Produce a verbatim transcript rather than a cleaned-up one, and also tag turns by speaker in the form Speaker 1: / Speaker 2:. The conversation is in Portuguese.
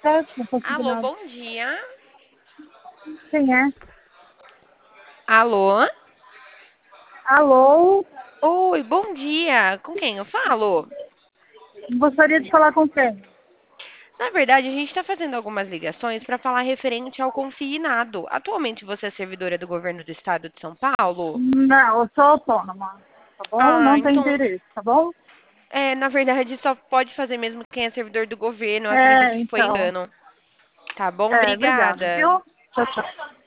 Speaker 1: Repita, não consegui
Speaker 2: Alô,
Speaker 1: nada.
Speaker 2: bom dia.
Speaker 1: Quem é?
Speaker 2: Alô?
Speaker 1: Alô?
Speaker 2: Oi, bom dia. Com quem eu falo?
Speaker 1: Gostaria de falar com quem?
Speaker 2: Na verdade, a gente está fazendo algumas ligações para falar referente ao consignado. Atualmente você é servidora do governo do estado de São Paulo?
Speaker 1: Não, eu sou autônoma, tá bom?
Speaker 2: Ah,
Speaker 1: Não tem
Speaker 2: então,
Speaker 1: interesse, tá bom?
Speaker 2: é, na verdade, só pode fazer mesmo quem é servidor do governo. Eu acredito
Speaker 1: É,
Speaker 2: que foi
Speaker 1: então.
Speaker 2: engano. Tá bom?
Speaker 1: É, obrigada,
Speaker 2: Obrigada.
Speaker 1: viu? Tchau, tchau.